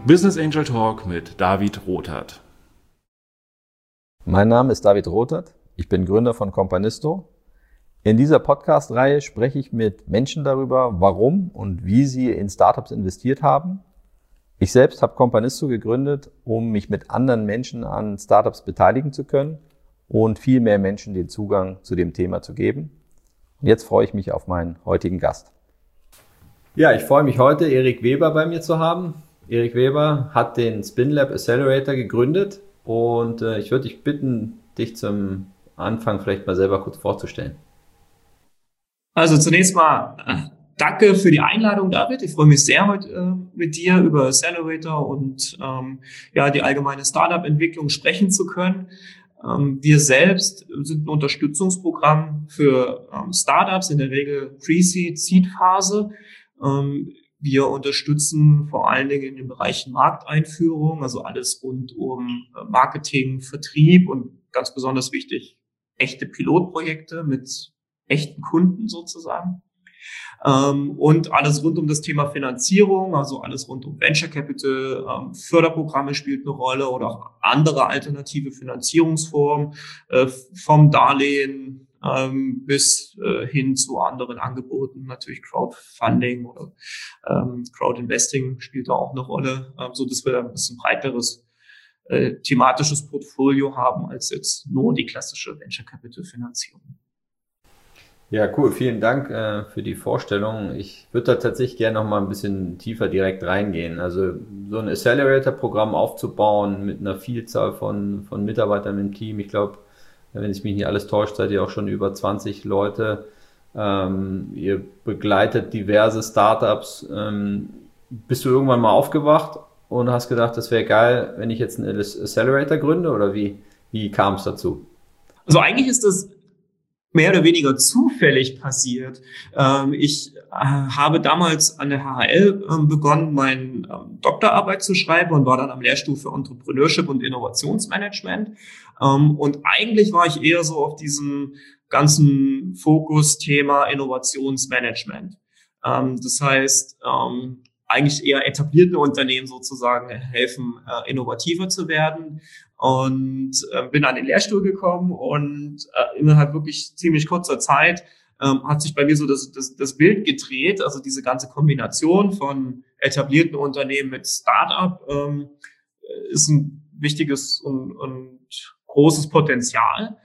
Business Angel Talk mit David Rothert. Mein Name ist David Rothert, ich bin Gründer von Companisto. In dieser Podcast-Reihe spreche ich mit Menschen darüber, warum und wie sie in Startups investiert haben. Ich selbst habe Companisto gegründet, um mich mit anderen Menschen an Startups beteiligen zu können und viel mehr Menschen den Zugang zu dem Thema zu geben. Und jetzt freue ich mich auf meinen heutigen Gast. Ja, ich freue mich heute, Erik Weber bei mir zu haben. Erik Weber hat den SpinLab Accelerator gegründet und ich würde dich bitten, dich zum Anfang vielleicht mal selber kurz vorzustellen. Also zunächst mal danke für die Einladung, David. Ich freue mich sehr, heute mit dir über Accelerator und die allgemeine Startup-Entwicklung sprechen zu können. Wir selbst sind ein Unterstützungsprogramm für Startups, in der Regel Pre-Seed, Seed-Phase. Wir unterstützen vor allen Dingen in den Bereichen Markteinführung, also alles rund um Marketing, Vertrieb und ganz besonders wichtig, echte Pilotprojekte mit echten Kunden sozusagen. Und alles rund um das Thema Finanzierung, also alles rund um Venture Capital, Förderprogramme spielt eine Rolle oder auch andere alternative Finanzierungsformen, vom Darlehen bis hin zu anderen Angeboten, natürlich Crowdfunding oder Crowdinvesting spielt da auch eine Rolle, so dass wir da ein bisschen breiteres thematisches Portfolio haben als jetzt nur die klassische Venture Capital Finanzierung. Ja, cool. Vielen Dank für die Vorstellung. Ich würde da tatsächlich gerne noch mal ein bisschen tiefer direkt reingehen. Also so ein Accelerator-Programm aufzubauen mit einer Vielzahl von Mitarbeitern im Team. Ich glaube, wenn es mich nicht alles täuscht, seid ihr auch schon über 20 Leute. Ihr begleitet diverse Startups. Bist du irgendwann mal aufgewacht und hast gedacht, das wäre geil, wenn ich jetzt einen Accelerator gründe? Oder wie kam es dazu? Also eigentlich ist das mehr oder weniger zufällig passiert. Ich habe damals an der HHL begonnen, meine Doktorarbeit zu schreiben und war dann am Lehrstuhl für Entrepreneurship und Innovationsmanagement. Und eigentlich war ich eher so auf diesem ganzen Fokus-Thema Innovationsmanagement. Das heißt, eigentlich eher etablierte Unternehmen sozusagen helfen, innovativer zu werden. Und bin an den Lehrstuhl gekommen und innerhalb wirklich ziemlich kurzer Zeit hat sich bei mir so das Bild gedreht. Also diese ganze Kombination von etablierten Unternehmen mit Start-up ist ein wichtiges und großes Potenzial.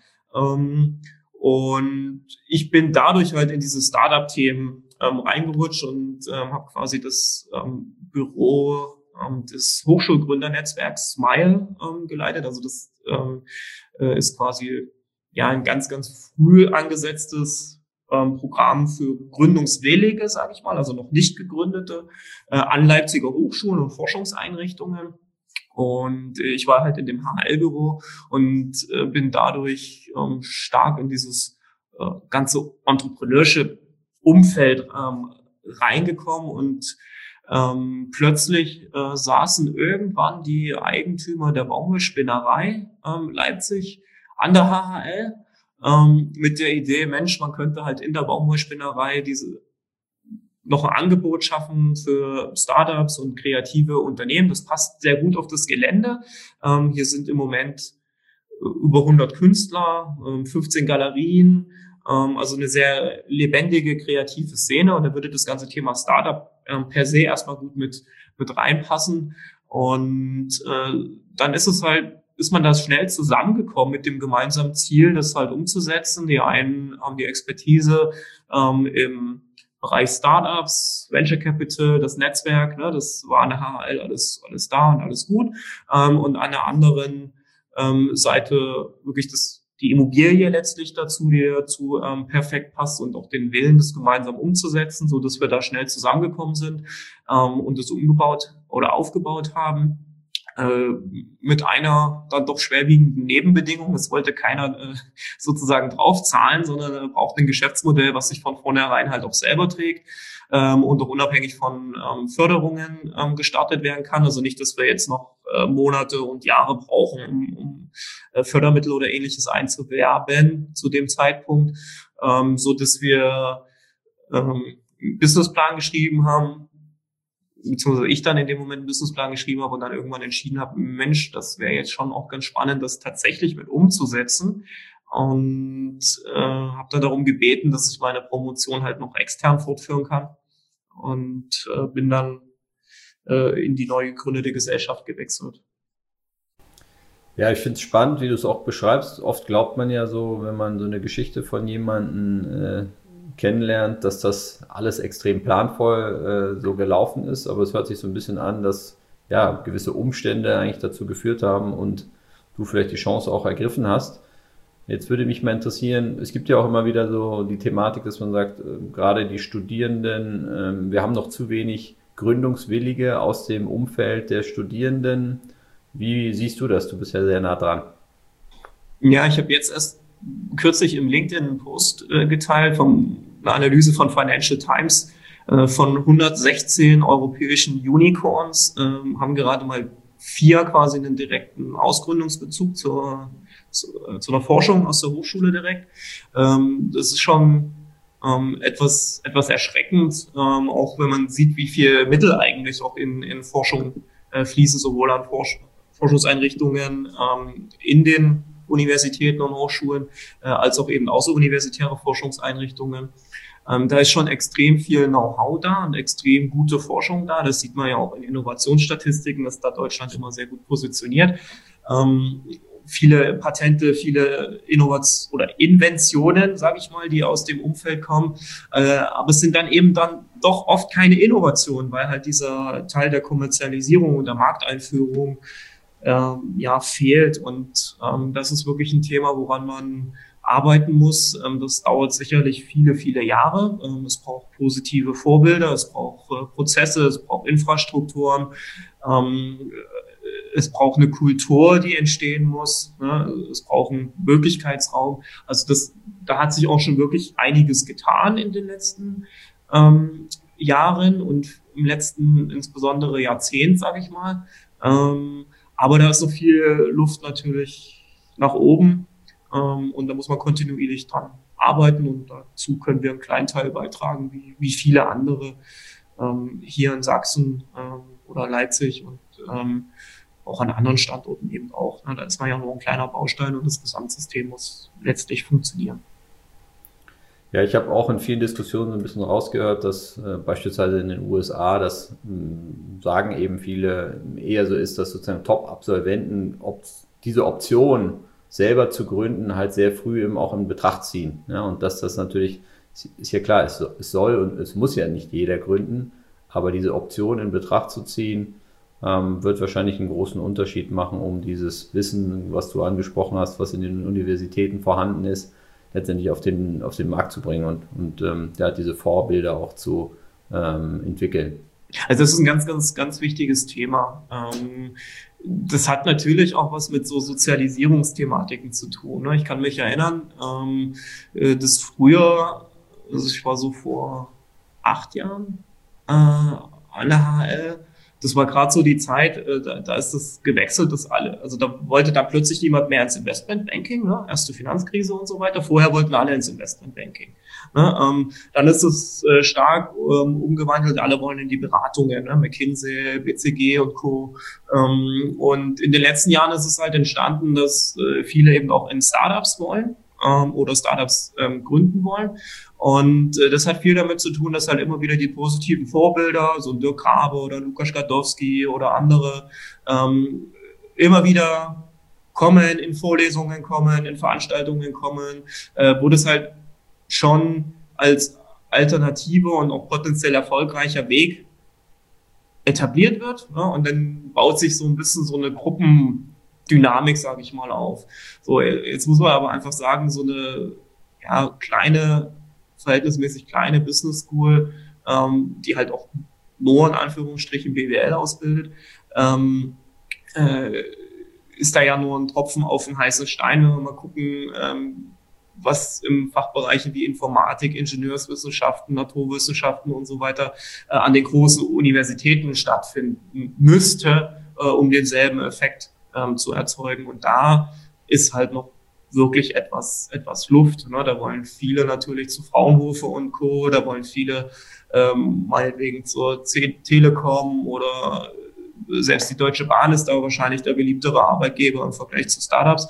Und ich bin dadurch halt in diese Start-up-Themen reingerutscht und habe quasi das Büro des Hochschulgründernetzwerks SMILE geleitet. Also das ist quasi ein ganz, ganz früh angesetztes Programm für Gründungswillige, sage ich mal, also noch nicht gegründete an Leipziger Hochschulen und Forschungseinrichtungen. Und ich war halt in dem HL-Büro und bin dadurch stark in dieses ganze Entrepreneurship-Umfeld reingekommen und plötzlich saßen irgendwann die Eigentümer der Baumwollspinnerei Leipzig an der HHL mit der Idee, Mensch, man könnte halt in der Baumwollspinnerei noch ein Angebot schaffen für Startups und kreative Unternehmen. Das passt sehr gut auf das Gelände. Hier sind im Moment über 100 Künstler, 15 Galerien, also eine sehr lebendige, kreative Szene. Und da würde das ganze Thema Startup per se erstmal gut mit reinpassen. Und dann ist man da schnell zusammengekommen mit dem gemeinsamen Ziel, das halt umzusetzen. Die einen haben die Expertise im Bereich Startups, Venture Capital, das Netzwerk, ne, das war an der HHL alles da und alles gut. Und an der anderen Seite wirklich die Immobilie letztlich dazu, die dazu perfekt passt und auch den Willen, das gemeinsam umzusetzen, so dass wir da schnell zusammengekommen sind und das umgebaut oder aufgebaut haben. Mit einer dann doch schwerwiegenden Nebenbedingung. Es wollte keiner sozusagen draufzahlen, sondern er braucht ein Geschäftsmodell, was sich von vornherein halt auch selber trägt und auch unabhängig von Förderungen gestartet werden kann. Also nicht, dass wir jetzt noch Monate und Jahre brauchen, um Fördermittel oder Ähnliches einzuwerben zu dem Zeitpunkt, so dass wir einen Businessplan geschrieben haben, beziehungsweise ich dann in dem Moment einen Businessplan geschrieben habe und dann irgendwann entschieden habe, Mensch, das wäre jetzt schon auch ganz spannend, das tatsächlich mit umzusetzen. Und habe dann darum gebeten, dass ich meine Promotion halt noch extern fortführen kann. Und bin dann in die neu gegründete Gesellschaft gewechselt. Ja, ich finde es spannend, wie du es auch beschreibst. Oft glaubt man ja so, wenn man so eine Geschichte von jemandem kennenlernt, dass das alles extrem planvoll so gelaufen ist. Aber es hört sich so ein bisschen an, dass ja gewisse Umstände eigentlich dazu geführt haben und du vielleicht die Chance auch ergriffen hast. Jetzt würde mich mal interessieren, es gibt ja auch immer wieder so die Thematik, dass man sagt, gerade die Studierenden, wir haben noch zu wenig Gründungswillige aus dem Umfeld der Studierenden. Wie siehst du das? Du bist ja sehr nah dran. Ja, ich habe jetzt erst kürzlich im LinkedIn einen Post geteilt von einer Analyse von Financial Times von 116 europäischen Unicorns, haben gerade mal 4 quasi einen direkten Ausgründungsbezug zu einer Forschung aus der Hochschule direkt. Das ist schon etwas erschreckend, auch wenn man sieht, wie viel Mittel eigentlich auch in Forschung fließen, sowohl an Forschungseinrichtungen in den Universitäten und Hochschulen, als auch eben außeruniversitäre Forschungseinrichtungen. Da ist schon extrem viel Know-how da und extrem gute Forschung da. Das sieht man ja auch in Innovationsstatistiken, dass da Deutschland immer sehr gut positioniert. Viele Patente, viele Inventionen, sage ich mal, die aus dem Umfeld kommen. Aber es sind dann eben dann doch oft keine Innovationen, weil halt dieser Teil der Kommerzialisierung und der Markteinführung fehlt. Und das ist wirklich ein Thema, woran man arbeiten muss. Das dauert sicherlich viele, viele Jahre. Es braucht positive Vorbilder, es braucht Prozesse, es braucht Infrastrukturen. Es braucht eine Kultur, die entstehen muss. Ne? Es braucht einen Möglichkeitsraum. Also da hat sich auch schon wirklich einiges getan in den letzten Jahren und im letzten insbesondere Jahrzehnt, sage ich mal. Aber da ist noch viel Luft natürlich nach oben. Und da muss man kontinuierlich dran arbeiten. Und dazu können wir einen kleinen Teil beitragen, wie viele andere hier in Sachsen oder Leipzig und auch an anderen Standorten eben auch. Da ist man ja nur ein kleiner Baustein und das Gesamtsystem muss letztlich funktionieren. Ja, ich habe auch in vielen Diskussionen so ein bisschen rausgehört, dass beispielsweise in den USA, das sagen eben viele, eher so ist, dass sozusagen Top-Absolventen diese Option selber zu gründen halt sehr früh eben auch in Betracht ziehen. Ja, und dass das natürlich, ist ja klar, es soll und es muss ja nicht jeder gründen, aber diese Option in Betracht zu ziehen, wird wahrscheinlich einen großen Unterschied machen, um dieses Wissen, was du angesprochen hast, was in den Universitäten vorhanden ist, letztendlich auf den Markt zu bringen und diese Vorbilder auch zu entwickeln. Also das ist ein ganz, ganz, ganz wichtiges Thema. Das hat natürlich auch was mit so Sozialisierungsthematiken zu tun. Ne? Ich kann mich erinnern, dass früher, also ich war so vor 8 Jahren an der HL. Das war gerade so die Zeit, da ist das gewechselt, also da wollte dann plötzlich niemand mehr ins Investmentbanking, ne? Erste Finanzkrise und so weiter. Vorher wollten alle ins Investmentbanking. Ne? Dann ist es stark umgewandelt, alle wollen in die Beratungen, ne? McKinsey, BCG und Co. Und in den letzten Jahren ist es halt entstanden, dass viele eben auch in Startups wollen oder Startups gründen wollen. Und das hat viel damit zu tun, dass halt immer wieder die positiven Vorbilder, so Dirk Grabe oder Lukas Gadowski oder andere, immer wieder kommen, in Vorlesungen kommen, in Veranstaltungen kommen, wo das halt schon als alternative und auch potenziell erfolgreicher Weg etabliert wird. Ne? Und dann baut sich so ein bisschen so eine Gruppendynamik, sage ich mal, auf. So, jetzt muss man aber einfach sagen, so eine verhältnismäßig kleine Business School, die halt auch nur in Anführungsstrichen BWL ausbildet, ist da ja nur ein Tropfen auf einen heißen Stein, wenn wir mal gucken, was im Fachbereichen wie Informatik, Ingenieurswissenschaften, Naturwissenschaften und so weiter an den großen Universitäten stattfinden müsste, um denselben Effekt zu erzeugen. Und da ist halt noch wirklich etwas Luft. Ne? Da wollen viele natürlich zu Fraunhofer und Co., da wollen viele meinetwegen zur Telekom oder selbst die Deutsche Bahn ist da wahrscheinlich der beliebtere Arbeitgeber im Vergleich zu Startups.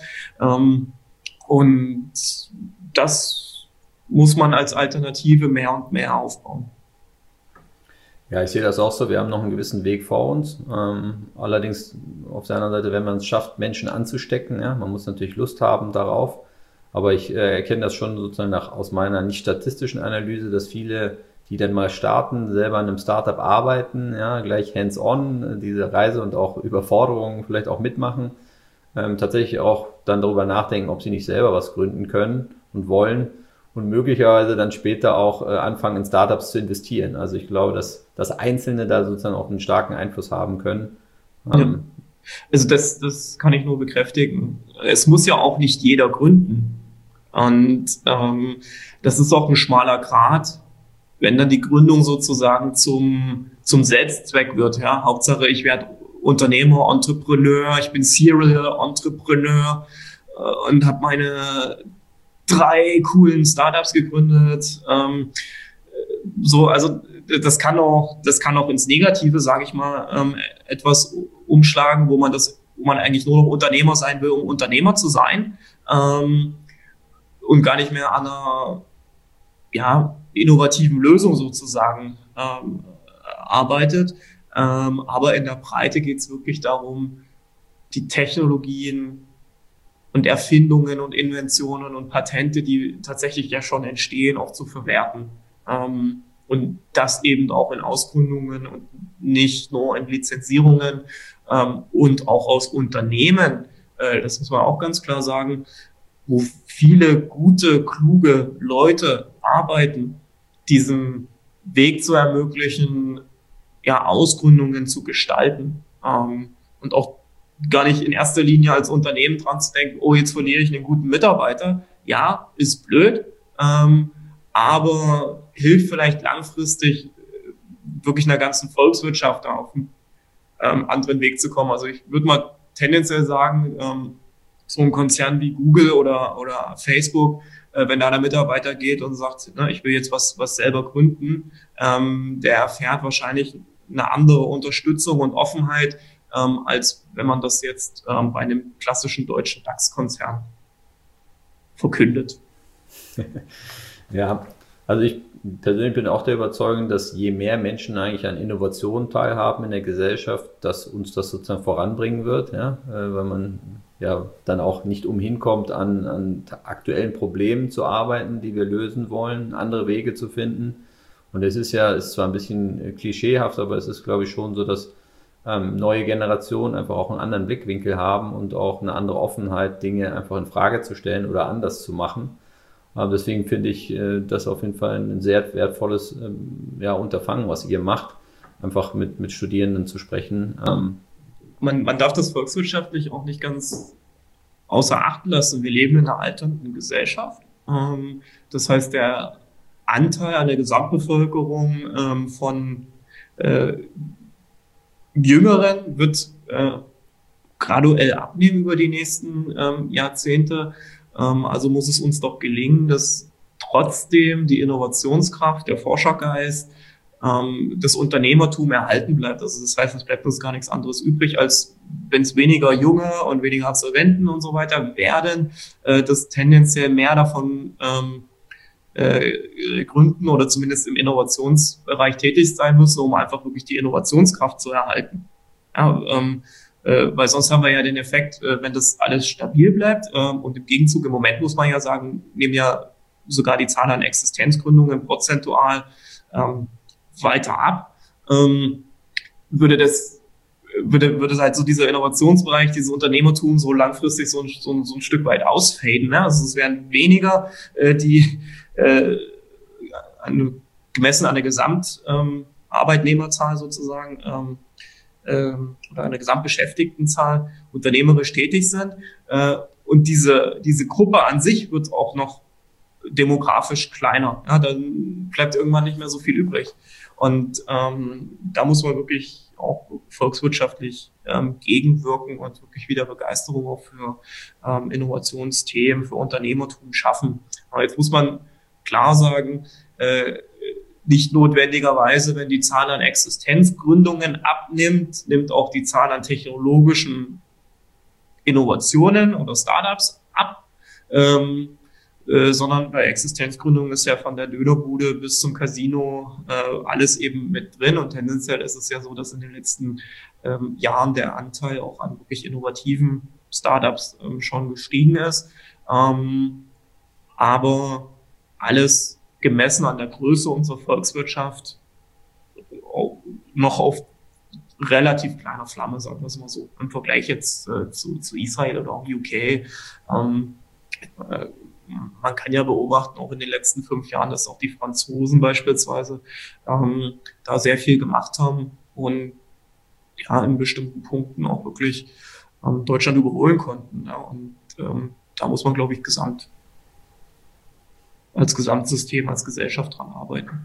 Und das muss man als Alternative mehr und mehr aufbauen. Ja, ich sehe das auch so. Wir haben noch einen gewissen Weg vor uns. Allerdings auf der anderen Seite, wenn man es schafft, Menschen anzustecken, ja, man muss natürlich Lust haben darauf. Aber ich erkenne das schon sozusagen aus meiner nicht statistischen Analyse, dass viele, die dann mal starten, selber an einem Startup arbeiten, ja, gleich hands-on diese Reise und auch Überforderungen vielleicht auch mitmachen, tatsächlich auch dann darüber nachdenken, ob sie nicht selber was gründen können und wollen und möglicherweise dann später auch anfangen, in Startups zu investieren. Also ich glaube, dass Einzelne da sozusagen auch einen starken Einfluss haben können. Ja. Also das kann ich nur bekräftigen. Es muss ja auch nicht jeder gründen. Und das ist auch ein schmaler Grat, wenn dann die Gründung sozusagen zum Selbstzweck wird. Ja, Hauptsache ich werde Unternehmer, Entrepreneur, ich bin Serial Entrepreneur und habe meine 3 coolen Startups gegründet. Also das kann auch ins Negative, sage ich mal, etwas umschlagen, wo man eigentlich nur noch Unternehmer sein will, um Unternehmer zu sein, und gar nicht mehr an einer innovativen Lösung sozusagen arbeitet. Aber in der Breite geht es wirklich darum, die Technologien und Erfindungen und Inventionen und Patente, die tatsächlich ja schon entstehen, auch zu verwerten. Und das eben auch in Ausgründungen und nicht nur in Lizenzierungen und auch aus Unternehmen, das muss man auch ganz klar sagen, wo viele gute, kluge Leute arbeiten, diesen Weg zu ermöglichen, ja, Ausgründungen zu gestalten und auch gar nicht in erster Linie als Unternehmen dran zu denken, oh, jetzt verliere ich einen guten Mitarbeiter. Ja, ist blöd, aber hilft vielleicht langfristig wirklich einer ganzen Volkswirtschaft auf einen anderen Weg zu kommen. Also ich würde mal tendenziell sagen, so ein Konzern wie Google oder Facebook, wenn da der Mitarbeiter geht und sagt, ne, ich will jetzt was selber gründen, der erfährt wahrscheinlich eine andere Unterstützung und Offenheit, als wenn man das jetzt bei einem klassischen deutschen DAX-Konzern verkündet. Ja, also ich persönlich bin auch der Überzeugung, dass je mehr Menschen eigentlich an Innovationen teilhaben in der Gesellschaft, dass uns das sozusagen voranbringen wird, ja, weil man ja dann auch nicht umhin kommt, an aktuellen Problemen zu arbeiten, die wir lösen wollen, andere Wege zu finden. Und es ist zwar ein bisschen klischeehaft, aber es ist, glaube ich, schon so, dass neue Generationen einfach auch einen anderen Blickwinkel haben und auch eine andere Offenheit, Dinge einfach in Frage zu stellen oder anders zu machen. Deswegen finde ich das auf jeden Fall ein sehr wertvolles Unterfangen, was ihr macht, einfach mit Studierenden zu sprechen. Man darf das volkswirtschaftlich auch nicht ganz außer Acht lassen. Wir leben in einer alternden Gesellschaft. Das heißt, der Anteil an der Gesamtbevölkerung von Jüngeren wird graduell abnehmen über die nächsten Jahrzehnte. Also muss es uns doch gelingen, dass trotzdem die Innovationskraft, der Forschergeist, das Unternehmertum erhalten bleibt. Also das heißt, es bleibt uns gar nichts anderes übrig, als wenn es weniger Junge und weniger Absolventen und so weiter werden, dass tendenziell mehr davon gründen oder zumindest im Innovationsbereich tätig sein müssen, um einfach wirklich die Innovationskraft zu erhalten. Ja, weil sonst haben wir ja den Effekt, wenn das alles stabil bleibt und im Gegenzug im Moment muss man ja sagen, nehmen ja sogar die Zahl an Existenzgründungen prozentual weiter ab, würde halt so dieser Innovationsbereich, dieses Unternehmertum so langfristig so ein Stück weit ausfaden. Ne? Also es werden weniger, die gemessen an der Gesamtarbeitnehmerzahl sozusagen oder einer Gesamtbeschäftigtenzahl unternehmerisch tätig sind. Und diese Gruppe an sich wird auch noch demografisch kleiner. Ja, dann bleibt irgendwann nicht mehr so viel übrig. Und da muss man wirklich auch volkswirtschaftlich gegenwirken und wirklich wieder Begeisterung auch für Innovationsthemen, für Unternehmertum schaffen. Aber jetzt muss man klar sagen, nicht notwendigerweise, wenn die Zahl an Existenzgründungen abnimmt, nimmt auch die Zahl an technologischen Innovationen oder Startups ab. Sondern bei Existenzgründung ist ja von der Dönerbude bis zum Casino alles eben mit drin. Und tendenziell ist es ja so, dass in den letzten Jahren der Anteil auch an wirklich innovativen Startups schon gestiegen ist. Aber alles gemessen an der Größe unserer Volkswirtschaft noch auf relativ kleiner Flamme, sagen wir es mal so. Im Vergleich jetzt zu Israel oder auch UK. Man kann ja beobachten, auch in den letzten 5 Jahren, dass auch die Franzosen beispielsweise da sehr viel gemacht haben und ja in bestimmten Punkten auch wirklich Deutschland überholen konnten. Ja. Und da muss man, glaube ich, als Gesamtsystem, als Gesellschaft dran arbeiten.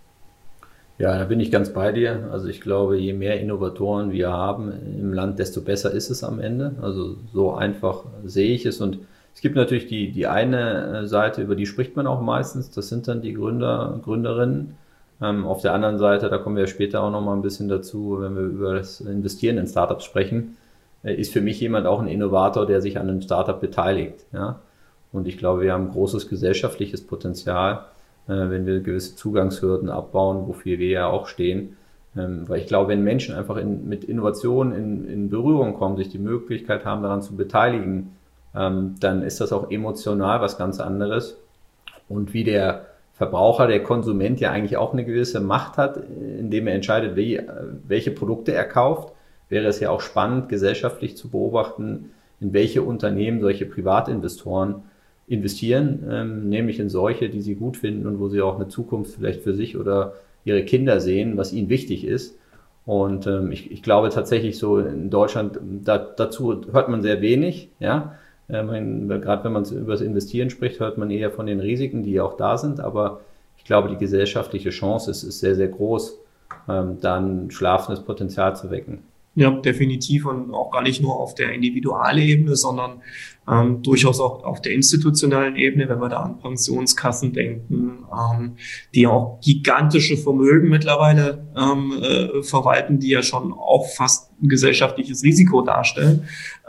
Ja, da bin ich ganz bei dir. Also ich glaube, je mehr Innovatoren wir haben im Land, desto besser ist es am Ende. Also so einfach sehe ich es. Und es gibt natürlich die eine Seite, über die spricht man auch meistens. Das sind dann die Gründerinnen. Auf der anderen Seite, da kommen wir später auch noch mal ein bisschen dazu, wenn wir über das Investieren in Startups sprechen, ist für mich jemand auch ein Innovator, der sich an einem Startup beteiligt. Ja? Und ich glaube, wir haben großes gesellschaftliches Potenzial, wenn wir gewisse Zugangshürden abbauen, wofür wir ja auch stehen. Weil ich glaube, wenn Menschen einfach mit Innovationen in Berührung kommen, sich die Möglichkeit haben, daran zu beteiligen, dann ist das auch emotional was ganz anderes. Und wie der Verbraucher, der Konsument ja eigentlich auch eine gewisse Macht hat, indem er entscheidet, welche Produkte er kauft, wäre es ja auch spannend, gesellschaftlich zu beobachten, in welche Unternehmen solche Privatinvestoren investieren, nämlich in solche, die sie gut finden und wo sie auch eine Zukunft vielleicht für sich oder ihre Kinder sehen, was ihnen wichtig ist. Und ich glaube tatsächlich so in Deutschland, dazu hört man sehr wenig, ja. Gerade wenn man über das Investieren spricht, hört man eher von den Risiken, die auch da sind. Aber ich glaube, die gesellschaftliche Chance ist sehr, sehr groß, dann schlafendes Potenzial zu wecken. Ja, definitiv, und auch gar nicht nur auf der Individualebene, sondern durchaus auch auf der institutionellen Ebene, wenn wir da an Pensionskassen denken, die auch gigantische Vermögen mittlerweile verwalten, die ja schon auch fast ein gesellschaftliches Risiko darstellen,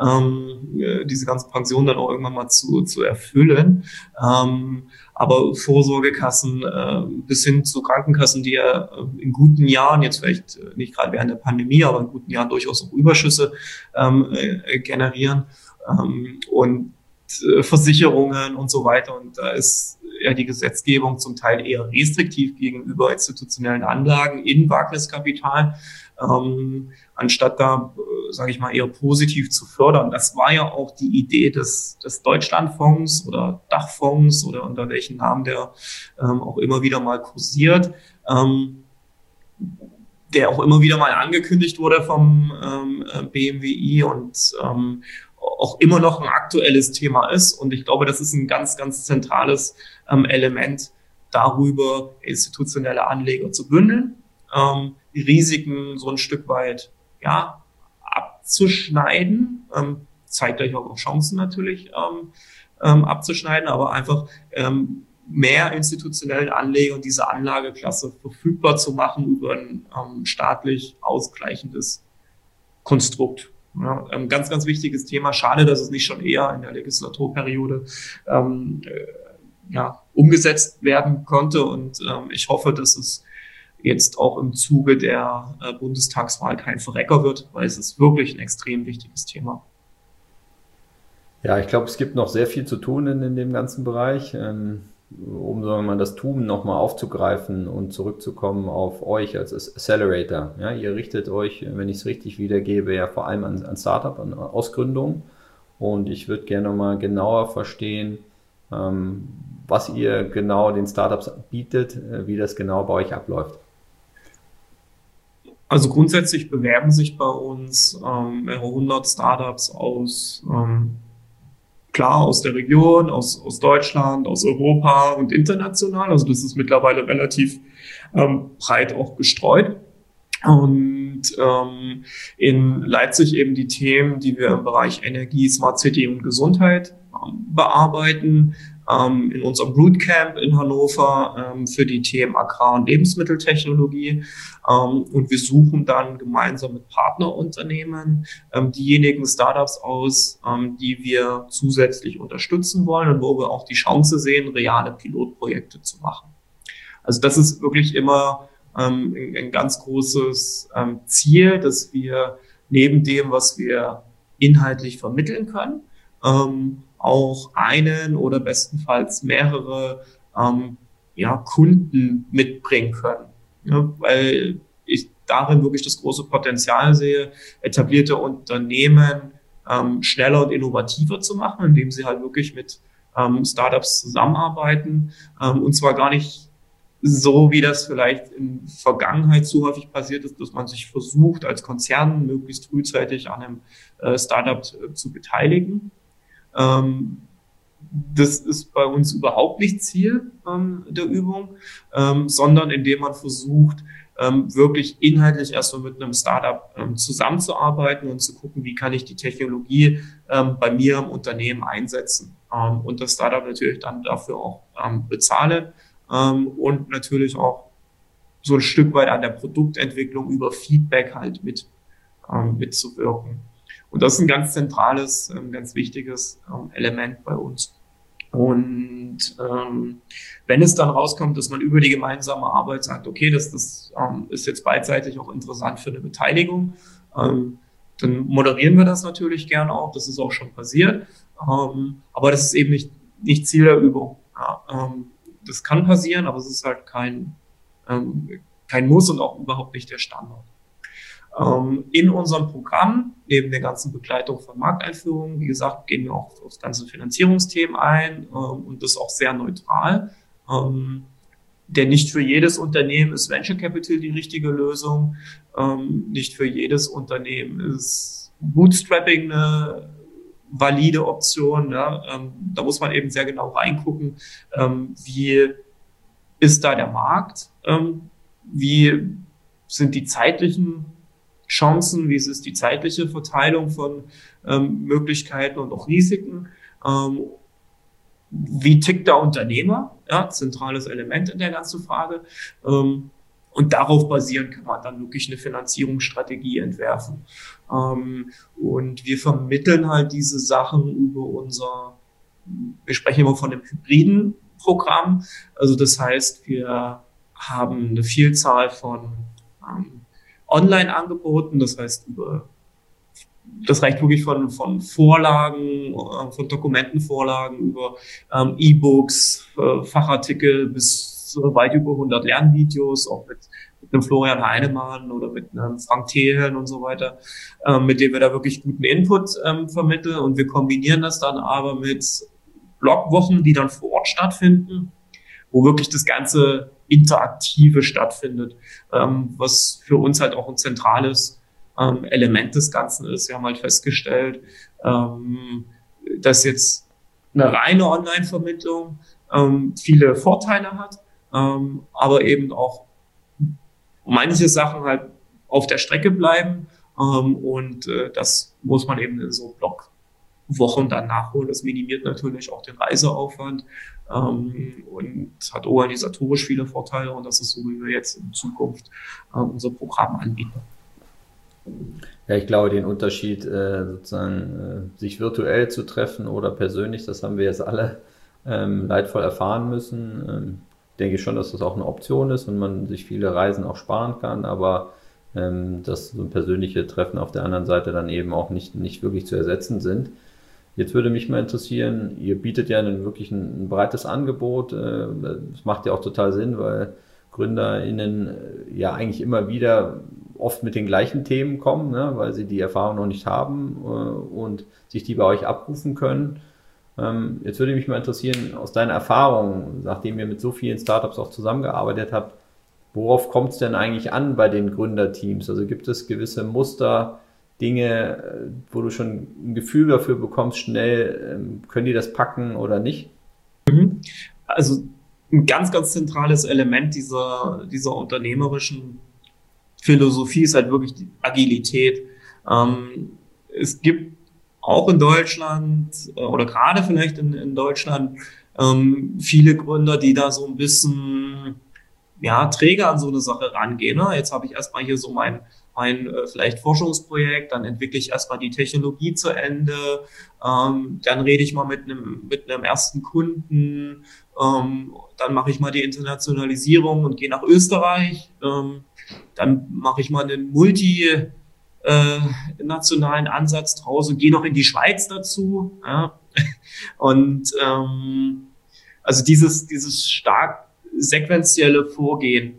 diese ganzen Pensionen dann auch irgendwann mal zu erfüllen. Aber Vorsorgekassen bis hin zu Krankenkassen, die ja in guten Jahren, jetzt vielleicht nicht gerade während der Pandemie, aber in guten Jahren durchaus auch Überschüsse generieren, und Versicherungen und so weiter. Und da ist ja die Gesetzgebung zum Teil eher restriktiv gegenüber institutionellen Anlagen in Wagniskapital, anstatt da, sage ich mal, eher positiv zu fördern. Das war ja auch die Idee des Deutschlandfonds oder Dachfonds oder unter welchen Namen der auch immer wieder mal kursiert, der auch immer wieder mal angekündigt wurde vom BMWI und auch immer noch ein aktuelles Thema ist. Und ich glaube, das ist ein ganz, ganz zentrales Element, darüber institutionelle Anleger zu bündeln, die Risiken so ein Stück weit abzuschneiden, zeitgleich auch Chancen natürlich abzuschneiden, aber einfach mehr institutionellen Anlegern diese Anlageklasse verfügbar zu machen über ein staatlich ausgleichendes Konstrukt. Ja, ganz, ganz wichtiges Thema. Schade, dass es nicht schon eher in der Legislaturperiode umgesetzt werden konnte. Und ich hoffe, dass es jetzt auch im Zuge der Bundestagswahl kein Verrecker wird, weil es ist wirklich ein extrem wichtiges Thema. Ja, ich glaube, es gibt noch sehr viel zu tun in dem ganzen Bereich, um sagen wir mal, das Tun nochmal aufzugreifen und zurückzukommen auf euch als Accelerator. Ja, ihr richtet euch, wenn ich es richtig wiedergebe, ja vor allem an Startup, an Ausgründungen. Und ich würde gerne mal genauer verstehen, was ihr genau den Startups bietet, wie das genau bei euch abläuft. Also grundsätzlich bewerben sich bei uns mehrere 100 Startups aus der Region, aus Deutschland, aus Europa und international. Also das ist mittlerweile relativ breit auch gestreut. Und und in Leipzig eben die Themen, die wir im Bereich Energie, Smart City und Gesundheit bearbeiten. In unserem Rootcamp in Hannover für die Themen Agrar- und Lebensmitteltechnologie. Und wir suchen dann gemeinsam mit Partnerunternehmen diejenigen Startups aus, die wir zusätzlich unterstützen wollen und wo wir auch die Chance sehen, reale Pilotprojekte zu machen. Also das ist wirklich immer ein ganz großes Ziel, dass wir neben dem, was wir inhaltlich vermitteln können, auch einen oder bestenfalls mehrere Kunden mitbringen können. Ja, weil ich darin wirklich das große Potenzial sehe, etablierte Unternehmen schneller und innovativer zu machen, indem sie halt wirklich mit Startups zusammenarbeiten, und zwar gar nicht so, wie das vielleicht in Vergangenheit zu häufig passiert ist, dass man sich versucht, als Konzern möglichst frühzeitig an einem Startup zu beteiligen. Das ist bei uns überhaupt nicht Ziel der Übung, sondern indem man versucht, wirklich inhaltlich erstmal mit einem Startup zusammenzuarbeiten und zu gucken, wie kann ich die Technologie bei mir im Unternehmen einsetzen, und das Startup natürlich dann dafür auch bezahle, und natürlich auch so ein Stück weit an der Produktentwicklung über Feedback halt mitzuwirken. Und das ist ein ganz zentrales, ganz wichtiges Element bei uns. Und wenn es dann rauskommt, dass man über die gemeinsame Arbeit sagt, okay, das ist jetzt beidseitig auch interessant für eine Beteiligung, dann moderieren wir das natürlich gerne auch. Das ist auch schon passiert. Aber das ist eben nicht Ziel der Übung. Ja, das kann passieren, aber es ist halt kein Muss und auch überhaupt nicht der Standard. In unserem Programm, neben der ganzen Begleitung von Markteinführungen, wie gesagt, gehen wir auch auf das ganze Finanzierungsthemen ein, und das auch sehr neutral. Denn nicht für jedes Unternehmen ist Venture Capital die richtige Lösung. Nicht für jedes Unternehmen ist Bootstrapping eine valide Option. Ja? Da muss man eben sehr genau reingucken, wie ist da der Markt, wie sind die zeitlichen Chancen, wie ist die zeitliche Verteilung von Möglichkeiten und auch Risiken, wie tickt der Unternehmer, ja, zentrales Element in der ganzen Frage, und darauf basierend kann man dann wirklich eine Finanzierungsstrategie entwerfen. Und wir vermitteln halt diese Sachen über wir sprechen immer von einem hybriden Programm, also das heißt, wir haben eine Vielzahl von Online-Angeboten, das heißt das reicht wirklich von Vorlagen, von Dokumentenvorlagen über E-Books, Fachartikel bis weit über 100 Lernvideos, auch mit einem Florian Heinemann oder mit einem Frank Thelen und so weiter, mit denen wir da wirklich guten Input vermitteln, und wir kombinieren das dann aber mit Blogwochen, die dann vor Ort stattfinden, wo wirklich das ganze Interaktive stattfindet, was für uns halt auch ein zentrales Element des Ganzen ist. Wir haben halt festgestellt, dass jetzt eine reine Online-Vermittlung viele Vorteile hat, aber eben auch manche Sachen halt auf der Strecke bleiben, und das muss man eben in so Blogwochen dann nachholen. Das minimiert natürlich auch den Reiseaufwand und hat organisatorisch viele Vorteile, und das ist so, wie wir jetzt in Zukunft unser Programm anbieten. Ja, ich glaube, den Unterschied sich virtuell zu treffen oder persönlich, das haben wir jetzt alle leidvoll erfahren müssen. Denke ich schon, dass das auch eine Option ist und man sich viele Reisen auch sparen kann, aber dass so persönliche Treffen auf der anderen Seite dann eben auch nicht wirklich zu ersetzen sind. Jetzt würde mich mal interessieren, ihr bietet ja wirklich ein breites Angebot. Das macht ja auch total Sinn, weil GründerInnen ja eigentlich immer wieder oft mit den gleichen Themen kommen, ne, weil sie die Erfahrung noch nicht haben und sich die bei euch abrufen können. Jetzt würde mich mal interessieren, aus deiner Erfahrung, nachdem ihr mit so vielen Startups auch zusammengearbeitet habt, worauf kommt es denn eigentlich an bei den Gründerteams? Also gibt es gewisse Muster, Dinge, wo du schon ein Gefühl dafür bekommst, schnell, können die das packen oder nicht? Also ein ganz, ganz zentrales Element dieser unternehmerischen Philosophie ist halt wirklich die Agilität. Es gibt auch in Deutschland oder gerade vielleicht in Deutschland viele Gründer, die da so ein bisschen träger an so eine Sache rangehen. Ne? Jetzt habe ich erstmal hier so mein vielleicht Forschungsprojekt, dann entwickle ich erstmal die Technologie zu Ende, dann rede ich mal mit einem ersten Kunden, dann mache ich mal die Internationalisierung und gehe nach Österreich, dann mache ich mal einen nationalen Ansatz draus und gehe noch in die Schweiz dazu. Ja? Und also dieses stark sequentielle Vorgehen,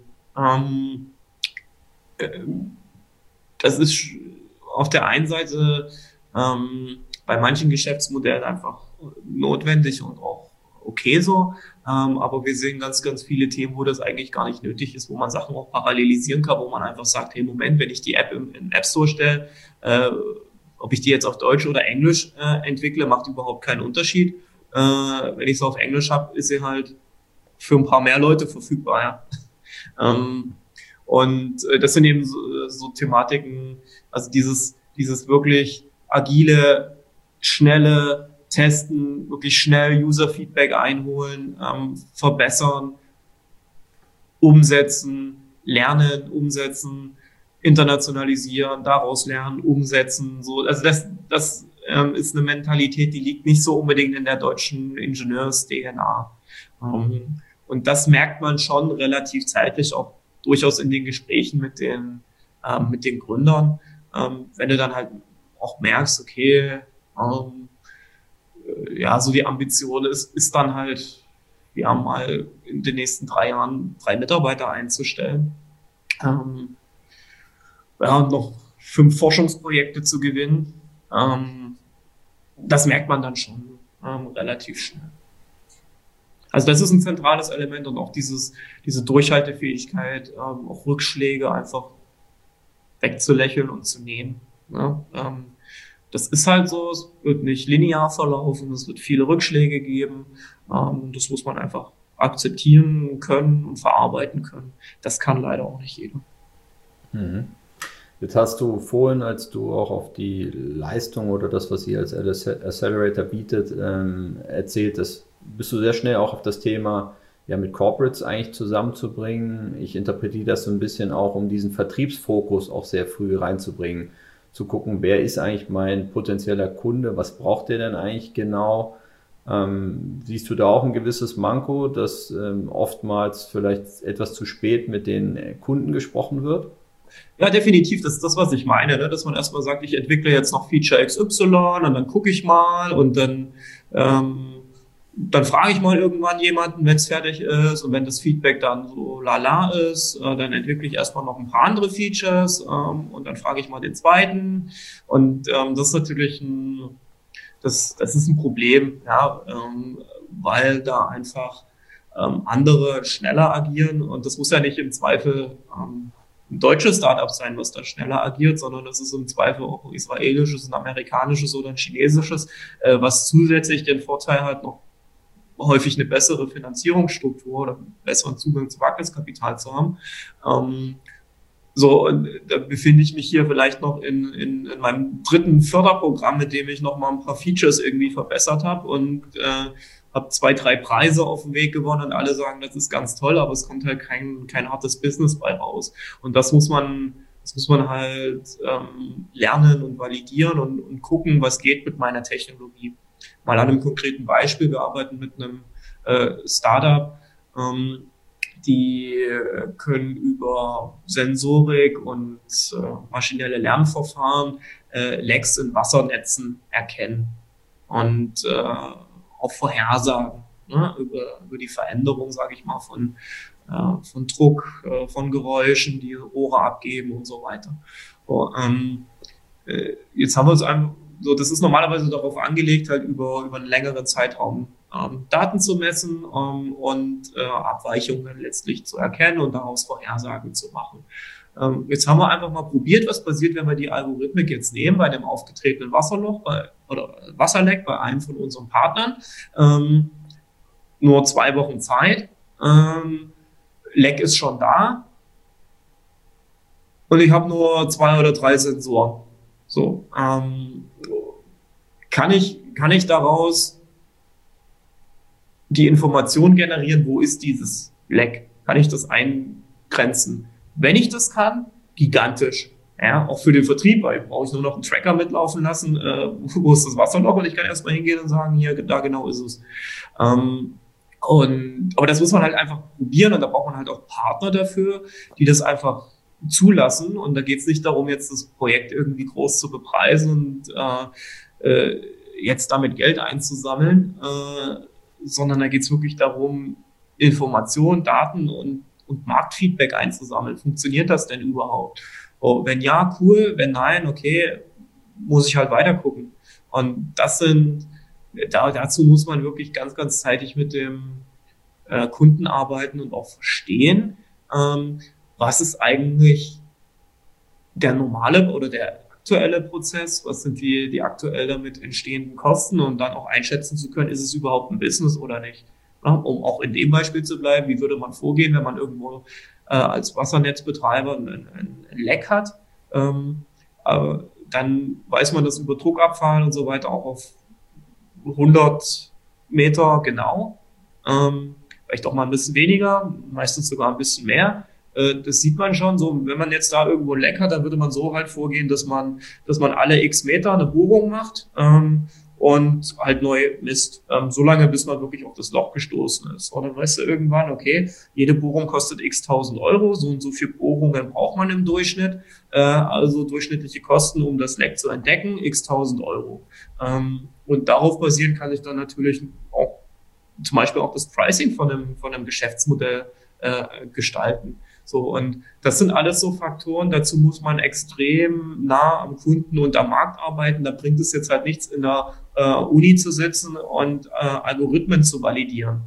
das ist auf der einen Seite bei manchen Geschäftsmodellen einfach notwendig und auch okay so, aber wir sehen ganz, ganz viele Themen, wo das eigentlich gar nicht nötig ist, wo man Sachen auch parallelisieren kann, wo man einfach sagt, hey Moment, wenn ich die App im App Store stelle, ob ich die jetzt auf Deutsch oder Englisch entwickle, macht überhaupt keinen Unterschied. Wenn ich sie auf Englisch habe, ist sie halt für ein paar mehr Leute verfügbar. Ja. Und das sind eben so Thematiken, also dieses wirklich agile, schnelle Testen, wirklich schnell User-Feedback einholen, verbessern, umsetzen, lernen, umsetzen, internationalisieren, daraus lernen, umsetzen. So, also das ist eine Mentalität, die liegt nicht so unbedingt in der deutschen Ingenieurs-DNA. Und das merkt man schon relativ zeitlich auch durchaus in den Gesprächen mit den Gründern, wenn du dann halt auch merkst, okay, so die Ambition ist dann halt, mal in den nächsten 3 Jahren 3 Mitarbeiter einzustellen, und noch 5 Forschungsprojekte zu gewinnen. Das merkt man dann schon relativ schnell. Also das ist ein zentrales Element und auch diese Durchhaltefähigkeit, auch Rückschläge einfach wegzulächeln und zu nehmen. Ja? Das ist halt so, es wird nicht linear verlaufen, es wird viele Rückschläge geben. Das muss man einfach akzeptieren können und verarbeiten können. Das kann leider auch nicht jeder. Mhm. Jetzt hast du vorhin, als du auch auf die Leistung oder das, was ihr als Accelerator bietet, erzählt, dass bist du sehr schnell auch auf das Thema mit Corporates eigentlich zusammenzubringen. Ich interpretiere das so ein bisschen auch, um diesen Vertriebsfokus auch sehr früh reinzubringen, zu gucken, wer ist eigentlich mein potenzieller Kunde, was braucht der denn eigentlich genau? Siehst du da auch ein gewisses Manko, dass oftmals vielleicht etwas zu spät mit den Kunden gesprochen wird? Ja, definitiv. Das ist das, was ich meine, ne? Dass man erstmal sagt, ich entwickle jetzt noch Feature XY und dann gucke ich mal und dann frage ich mal irgendwann jemanden, wenn es fertig ist, und wenn das Feedback dann so lala ist, dann entwickle ich erstmal noch ein paar andere Features und dann frage ich mal den zweiten, und das ist natürlich das ist ein Problem, ja, weil da einfach andere schneller agieren, und das muss ja nicht im Zweifel ein deutsches Startup sein, was da schneller agiert, sondern das ist im Zweifel auch ein israelisches, ein amerikanisches oder ein chinesisches, was zusätzlich den Vorteil hat, noch häufig eine bessere Finanzierungsstruktur oder einen besseren Zugang zu Wagniskapital zu haben. Und da befinde ich mich hier vielleicht noch in meinem 3. Förderprogramm, mit dem ich noch mal ein paar Features irgendwie verbessert habe und habe 2, 3 Preise auf dem Weg gewonnen, und alle sagen, das ist ganz toll, aber es kommt halt kein hartes Business bei raus. Und das muss man halt lernen und validieren und gucken, was geht mit meiner Technologie. Mal an einem konkreten Beispiel: Wir arbeiten mit einem Startup, die können über Sensorik und maschinelle Lernverfahren Lecks in Wassernetzen erkennen und auch vorhersagen, ne, über die Veränderung, sage ich mal, von Druck, von Geräuschen, die Rohre abgeben und so weiter. Jetzt haben wir uns das ist normalerweise darauf angelegt, halt über einen längeren Zeitraum Daten zu messen und Abweichungen letztlich zu erkennen und daraus Vorhersagen zu machen. Jetzt haben wir einfach mal probiert, was passiert, wenn wir die Algorithmik jetzt nehmen bei dem aufgetretenen Wasserloch oder Wasserleck bei einem von unseren Partnern. Nur 2 Wochen Zeit. Leck ist schon da. und ich habe nur 2 oder 3 Sensoren. So, kann ich daraus die Information generieren, wo ist dieses Leck? Kann ich das eingrenzen? Wenn ich das kann, gigantisch. Ja, auch für den Vertrieb, weil brauche ich nur noch einen Tracker mitlaufen lassen, wo ist das Wasserloch, und ich kann erstmal hingehen und sagen, hier, da genau ist es. Aber das muss man halt einfach probieren, und da braucht man halt auch Partner dafür, die das einfach zulassen. Und da geht es nicht darum, jetzt das Projekt irgendwie groß zu bepreisen und jetzt damit Geld einzusammeln, sondern da geht es wirklich darum, Informationen, Daten und Marktfeedback einzusammeln. Funktioniert das denn überhaupt? Oh, wenn ja, cool. Wenn nein, okay, muss ich halt weiter gucken. Und dazu muss man wirklich ganz, ganz zeitig mit dem Kunden arbeiten und auch verstehen, was ist eigentlich der normale oder der aktuelle Prozess, was sind die aktuell damit entstehenden Kosten, und dann auch einschätzen zu können, ist es überhaupt ein Business oder nicht. Ja, um auch in dem Beispiel zu bleiben, wie würde man vorgehen, wenn man irgendwo als Wassernetzbetreiber ein Leck hat, dann weiß man das über Druckabfall und so weiter auch auf 100 Meter genau, vielleicht auch mal ein bisschen weniger, meistens sogar ein bisschen mehr. Das sieht man schon so. Wenn man jetzt da irgendwo ein Leck hat, dann würde man so halt vorgehen, dass man alle x Meter eine Bohrung macht und halt neu misst, so lange, bis man wirklich auf das Loch gestoßen ist. Und dann weißt du irgendwann, okay, jede Bohrung kostet x 1000 Euro, so und so viele Bohrungen braucht man im Durchschnitt, also durchschnittliche Kosten, um das Leck zu entdecken, x 1000 Euro. Und darauf basierend kann ich dann natürlich auch zum Beispiel auch das Pricing von einem Geschäftsmodell gestalten. So, und das sind alles so Faktoren, dazu muss man extrem nah am Kunden und am Markt arbeiten. Da bringt es jetzt halt nichts, in der Uni zu sitzen und Algorithmen zu validieren.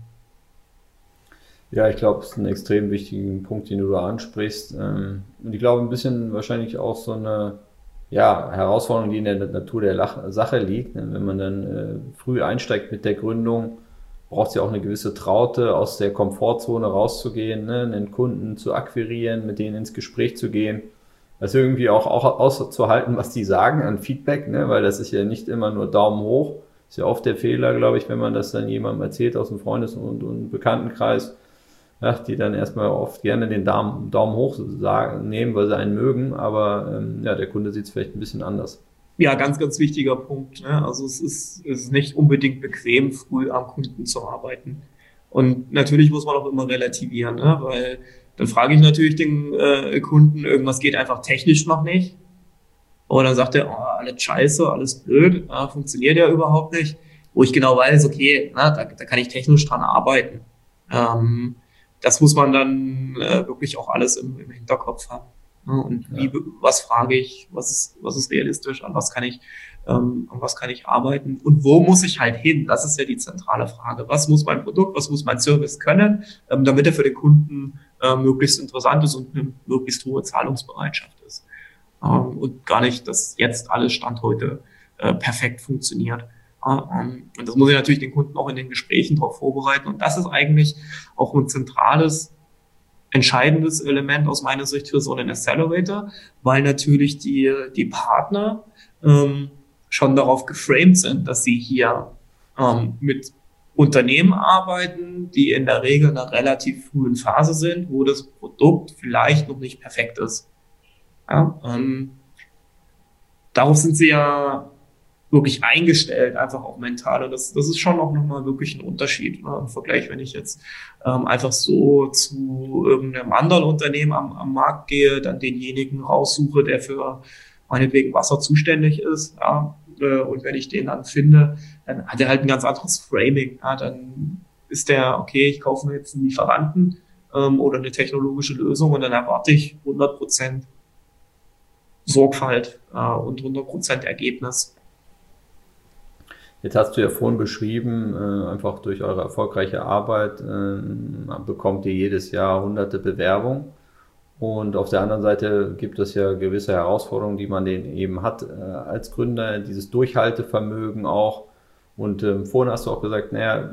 Ja, ich glaube, es ist ein extrem wichtigen Punkt, den du da ansprichst. Und ich glaube, ein bisschen wahrscheinlich auch so eine Herausforderung, die in der Natur der Sache liegt. Wenn man dann früh einsteigt mit der Gründung, braucht es ja auch eine gewisse Traute, aus der Komfortzone rauszugehen, einen Kunden zu akquirieren, mit denen ins Gespräch zu gehen, das irgendwie auch auszuhalten, was die sagen an Feedback, weil das ist ja nicht immer nur Daumen hoch. Ist ja oft der Fehler, glaube ich, wenn man das dann jemandem erzählt aus dem Freundes- und Bekanntenkreis, die dann erstmal oft gerne den Daumen hoch nehmen, weil sie einen mögen, aber der Kunde sieht es vielleicht ein bisschen anders. Ja, ganz, ganz wichtiger Punkt. Ne? Also es ist nicht unbedingt bequem, früh am Kunden zu arbeiten. Und natürlich muss man auch immer relativieren, ne? Weil dann frage ich natürlich den Kunden, irgendwas geht einfach technisch noch nicht. Und dann sagt er, oh, alles scheiße, alles blöd, funktioniert ja überhaupt nicht. Wo ich genau weiß, okay, da kann ich technisch dran arbeiten. Das muss man dann wirklich auch alles im Hinterkopf haben. Und was frage ich, was ist realistisch, an was kann ich arbeiten und wo muss ich halt hin? Das ist ja die zentrale Frage. Was muss mein Produkt, was muss mein Service können, damit er für den Kunden möglichst interessant ist und eine möglichst hohe Zahlungsbereitschaft ist. Und gar nicht, dass jetzt alles Stand heute perfekt funktioniert. Und das muss ich natürlich den Kunden auch in den Gesprächen darauf vorbereiten. Und das ist eigentlich auch ein zentrales, entscheidendes Element aus meiner Sicht für so einen Accelerator, weil natürlich die Partner schon darauf geframed sind, dass sie hier mit Unternehmen arbeiten, die in der Regel in einer relativ frühen Phase sind, wo das Produkt vielleicht noch nicht perfekt ist. Ja, darauf sind sie ja wirklich eingestellt, einfach auch mental. Und das ist schon auch nochmal wirklich ein Unterschied, ne, im Vergleich, wenn ich jetzt einfach so zu irgendeinem anderen Unternehmen am Markt gehe, dann denjenigen raussuche, der für meinetwegen Wasser zuständig ist. Ja, und wenn ich den dann finde, dann hat er halt ein ganz anderes Framing. Ja, dann ist der, okay, ich kaufe mir jetzt einen Lieferanten oder eine technologische Lösung und dann erwarte ich 100% Sorgfalt und 100% Ergebnis. Jetzt hast du ja vorhin beschrieben, einfach durch eure erfolgreiche Arbeit bekommt ihr jedes Jahr hunderte Bewerbungen. Und auf der anderen Seite gibt es ja gewisse Herausforderungen, die man eben hat als Gründer, dieses Durchhaltevermögen auch. Und vorhin hast du auch gesagt,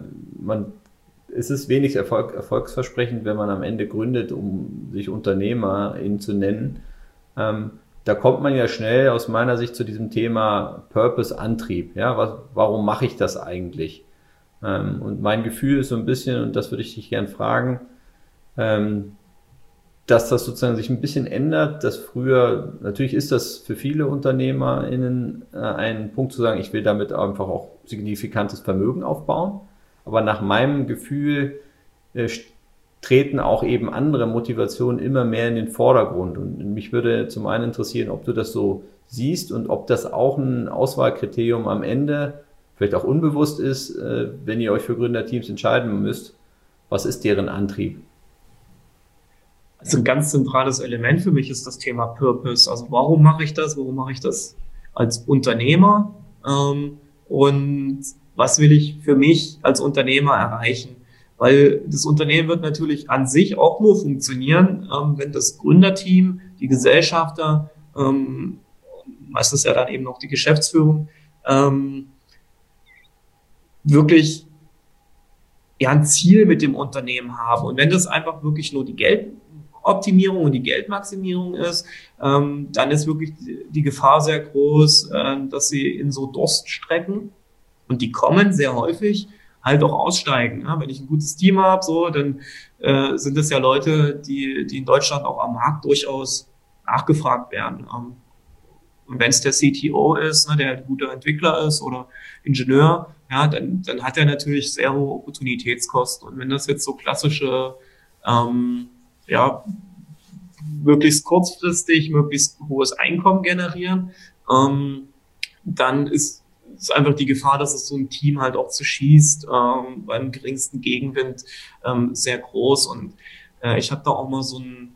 es ist wenig erfolgsversprechend, wenn man am Ende gründet, um sich Unternehmerin zu nennen. Da kommt man ja schnell aus meiner Sicht zu diesem Thema Purpose, Antrieb. Ja, warum mache ich das eigentlich? Und mein Gefühl ist so ein bisschen, und das würde ich dich gern fragen, dass das sozusagen sich ein bisschen ändert, dass früher, natürlich ist das für viele UnternehmerInnen ein Punkt zu sagen, ich will damit einfach auch signifikantes Vermögen aufbauen, aber nach meinem Gefühl treten auch eben andere Motivationen immer mehr in den Vordergrund. Und mich würde zum einen interessieren, ob du das so siehst und ob das auch ein Auswahlkriterium am Ende vielleicht auch unbewusst ist, wenn ihr euch für Gründerteams entscheiden müsst, was ist deren Antrieb? Also ein ganz zentrales Element für mich ist das Thema Purpose. Also warum mache ich das? Warum mache ich das als Unternehmer? Und was will ich für mich als Unternehmer erreichen? Weil das Unternehmen wird natürlich an sich auch nur funktionieren, wenn das Gründerteam, die Gesellschafter, meistens ja dann eben auch die Geschäftsführung, wirklich ja ein Ziel mit dem Unternehmen haben. Und wenn das einfach wirklich nur die Geldoptimierung und die Geldmaximierung ist, dann ist wirklich die Gefahr sehr groß, dass sie in so Durststrecken, und die kommen sehr häufig, halt auch aussteigen. Ja? Wenn ich ein gutes Team habe, so, dann sind es ja Leute, die in Deutschland auch am Markt durchaus nachgefragt werden. Und wenn es der CTO ist, ne, der ein guter Entwickler ist oder Ingenieur, ja, dann hat er natürlich sehr hohe Opportunitätskosten. Und wenn das jetzt so klassische, ja, möglichst kurzfristig, möglichst hohes Einkommen generieren, dann ist einfach die Gefahr, dass es so ein Team halt auch zerschießt, beim geringsten Gegenwind sehr groß. Und ich habe da auch mal so einen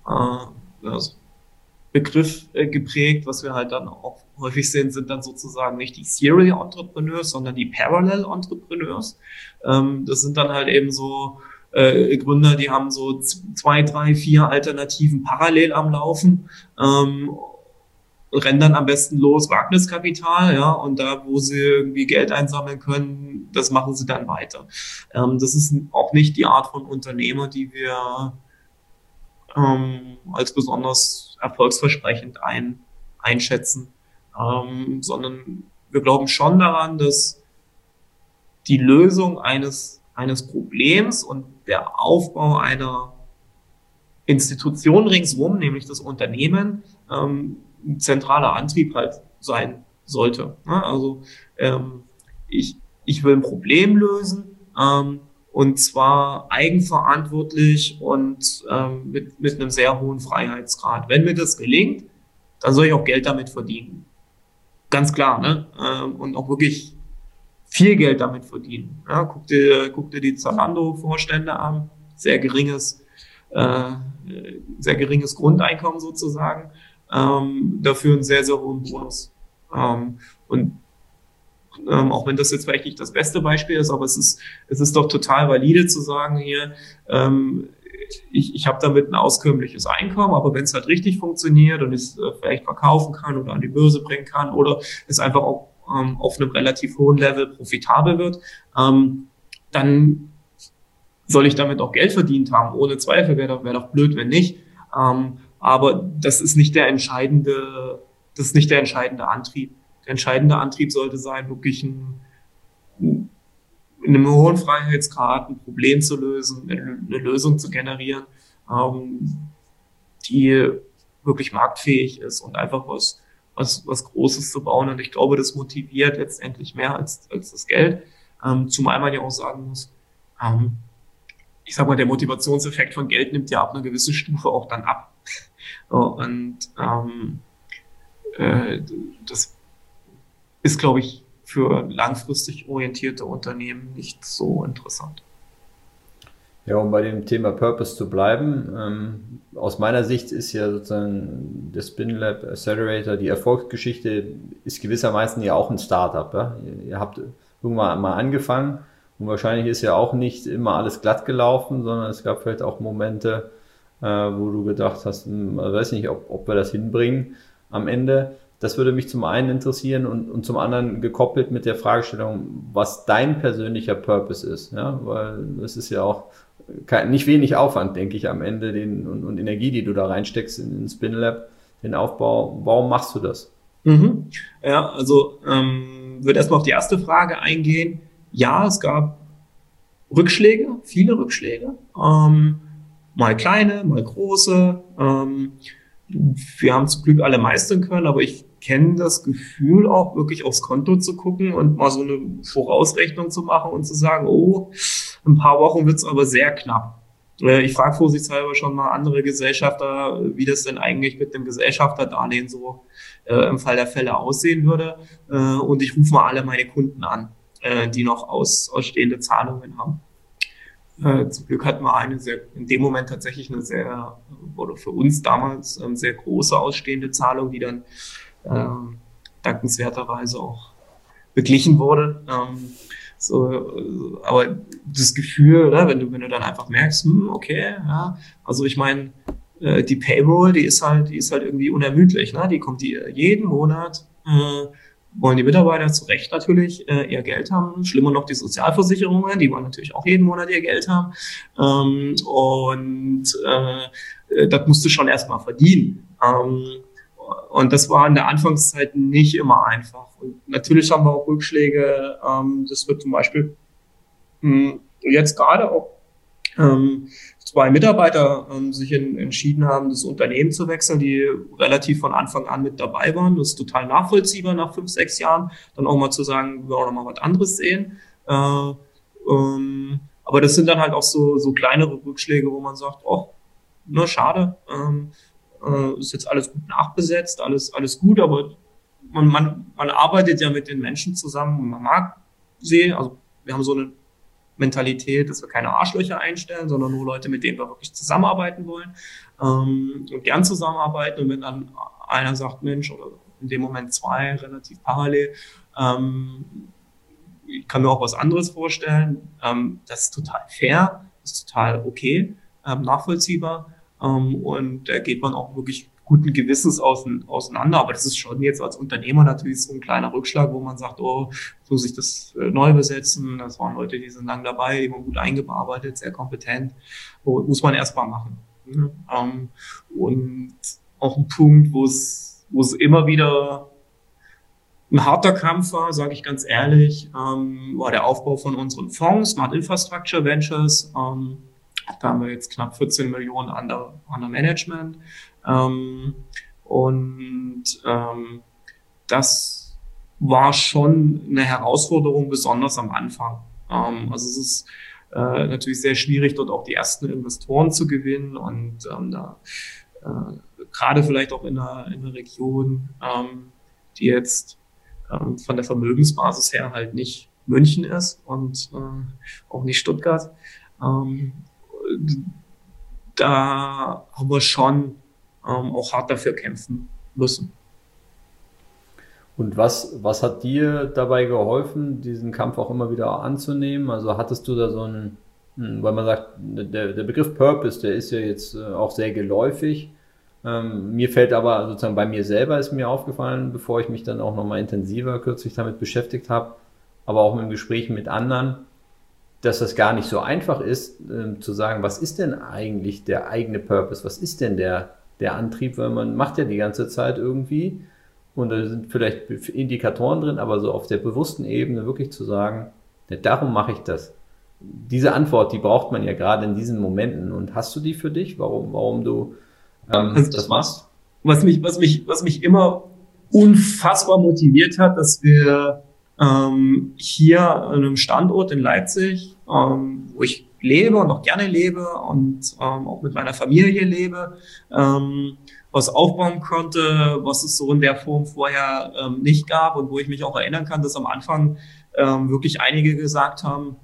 Begriff geprägt, was wir halt dann auch häufig sehen, sind dann sozusagen nicht die Serial Entrepreneurs, sondern die Parallel Entrepreneurs. Das sind dann halt eben so Gründer, die haben so 2, 3, 4 Alternativen parallel am Laufen, rennen dann am besten los, Wagniskapital, ja, und da, wo sie irgendwie Geld einsammeln können, das machen sie dann weiter. Das ist auch nicht die Art von Unternehmer, die wir als besonders erfolgsversprechend einschätzen, sondern wir glauben schon daran, dass die Lösung eines Problems und der Aufbau einer Institution ringsrum, nämlich das Unternehmen, ein zentraler Antrieb halt sein sollte. Also ich will ein Problem lösen, und zwar eigenverantwortlich und mit einem sehr hohen Freiheitsgrad. Wenn mir das gelingt, dann soll ich auch Geld damit verdienen. Ganz klar, ne? Und auch wirklich viel Geld damit verdienen. Ja, guck dir die Zalando-Vorstände an, sehr geringes Grundeinkommen sozusagen, dafür einen sehr, sehr hohen Bonus. Und auch wenn das jetzt vielleicht nicht das beste Beispiel ist, aber es ist doch total valide zu sagen hier, ich habe damit ein auskömmliches Einkommen, aber wenn es halt richtig funktioniert und ich es vielleicht verkaufen kann oder an die Börse bringen kann oder es einfach auch auf einem relativ hohen Level profitabel wird, dann soll ich damit auch Geld verdient haben. Ohne Zweifel wäre doch blöd, wenn nicht. Aber das ist nicht der entscheidende Antrieb. Der entscheidende Antrieb sollte sein, wirklich in einem hohen Freiheitsgrad ein Problem zu lösen, eine Lösung zu generieren, die wirklich marktfähig ist und einfach was Großes zu bauen. Und ich glaube, das motiviert letztendlich mehr als das Geld. Zumal man ja auch sagen muss, ich sag mal, der Motivationseffekt von Geld nimmt ja ab einer gewissen Stufe auch dann ab. Und das ist, glaube ich, für langfristig orientierte Unternehmen nicht so interessant. Ja, um bei dem Thema Purpose zu bleiben, aus meiner Sicht ist ja sozusagen der SpinLab Accelerator, die Erfolgsgeschichte ist gewissermaßen ja auch ein Startup. Ja? Ihr habt irgendwann mal angefangen und wahrscheinlich ist ja auch nicht immer alles glatt gelaufen, sondern es gab vielleicht auch Momente, wo du gedacht hast, weiß nicht, ob wir das hinbringen am Ende. Das würde mich zum einen interessieren und zum anderen gekoppelt mit der Fragestellung, was dein persönlicher Purpose ist. Ja? Weil es ist ja auch nicht wenig Aufwand, denke ich, am Ende und Energie, die du da reinsteckst in SpinLab. den Aufbau. Warum machst du das? Ja, also würde erstmal auf die erste Frage eingehen. Ja, es gab Rückschläge, viele Rückschläge. Mal kleine, mal große. Wir haben zum Glück alle meistern können, aber ich kenne das Gefühl auch wirklich aufs Konto zu gucken und mal so eine Vorausrechnung zu machen und zu sagen, oh, ein paar Wochen wird's aber sehr knapp. Ich frage vorsichtshalber schon mal andere Gesellschafter, wie das denn eigentlich mit dem Gesellschafterdarlehen so im Fall der Fälle aussehen würde. Und ich rufe mal alle meine Kunden an, die noch ausstehende Zahlungen haben. Zum Glück hatten wir in dem Moment tatsächlich oder für uns damals sehr große ausstehende Zahlung, die dann dankenswerterweise auch beglichen wurde. Aber das Gefühl, ne, wenn du dann einfach merkst, okay, ja, also ich meine, die Payroll, die ist halt irgendwie unermüdlich, ne? Die kommt jeden Monat, wollen die Mitarbeiter zu Recht natürlich ihr Geld haben. Schlimmer noch die Sozialversicherungen, die wollen natürlich auch jeden Monat ihr Geld haben. Das musst du schon erstmal verdienen. Und das war in der Anfangszeit nicht immer einfach. Und natürlich haben wir auch Rückschläge. Das wird zum Beispiel jetzt gerade auch zwei Mitarbeiter sich entschieden haben, das Unternehmen zu wechseln, die relativ von Anfang an mit dabei waren. Das ist total nachvollziehbar nach 5, 6 Jahren. Dann auch mal zu sagen, wir wollen auch noch mal was anderes sehen. Aber das sind dann halt auch so kleinere Rückschläge, wo man sagt, oh, na schade, ist jetzt alles gut nachbesetzt, alles gut, aber man arbeitet ja mit den Menschen zusammen und man mag sie. Also wir haben so eine Mentalität, dass wir keine Arschlöcher einstellen, sondern nur Leute, mit denen wir wirklich zusammenarbeiten wollen und gern zusammenarbeiten. Und wenn dann einer sagt, Mensch, oder in dem Moment 2 relativ parallel, ich kann mir auch was anderes vorstellen, das ist total fair, das ist total okay, nachvollziehbar und da geht man auch wirklich guten Gewissens auseinander. Aber das ist schon jetzt als Unternehmer natürlich so ein kleiner Rückschlag, wo man sagt, oh, muss ich das neu besetzen? Das waren Leute, die sind lang dabei, die waren gut eingearbeitet, sehr kompetent. Muss man erst mal machen. Und auch ein Punkt, wo es immer wieder ein harter Kampf war, sage ich ganz ehrlich, war der Aufbau von unseren Fonds, Smart Infrastructure Ventures. Da haben wir jetzt knapp 14 Millionen under Management. Das war schon eine Herausforderung, besonders am Anfang. Also es ist natürlich sehr schwierig, dort auch die ersten Investoren zu gewinnen und gerade vielleicht auch in einer Region, die jetzt von der Vermögensbasis her halt nicht München ist und auch nicht Stuttgart. Da haben wir schon auch hart dafür kämpfen müssen. Und was hat dir dabei geholfen, diesen Kampf auch immer wieder anzunehmen? Also hattest du da so weil man sagt, der Begriff Purpose, der ist ja jetzt auch sehr geläufig. Mir fällt aber sozusagen bei mir selber ist mir aufgefallen, bevor ich mich dann auch nochmal intensiver kürzlich damit beschäftigt habe, aber auch im Gespräch mit anderen, dass das gar nicht so einfach ist, zu sagen, was ist denn eigentlich der eigene Purpose? Was ist denn der Antrieb? Weil man macht ja die ganze Zeit irgendwie und da sind vielleicht Indikatoren drin, aber so auf der bewussten Ebene wirklich zu sagen, ja, darum mache ich das. Diese Antwort, die braucht man ja gerade in diesen Momenten. Und hast du die für dich? Warum du das machst? Was mich immer unfassbar motiviert hat, dass wir hier an einem Standort in Leipzig, wo ich lebe und auch gerne lebe und auch mit meiner Familie lebe, was aufbauen konnte, was es so in der Form vorher nicht gab und wo ich mich auch erinnern kann, dass am Anfang wirklich einige gesagt haben,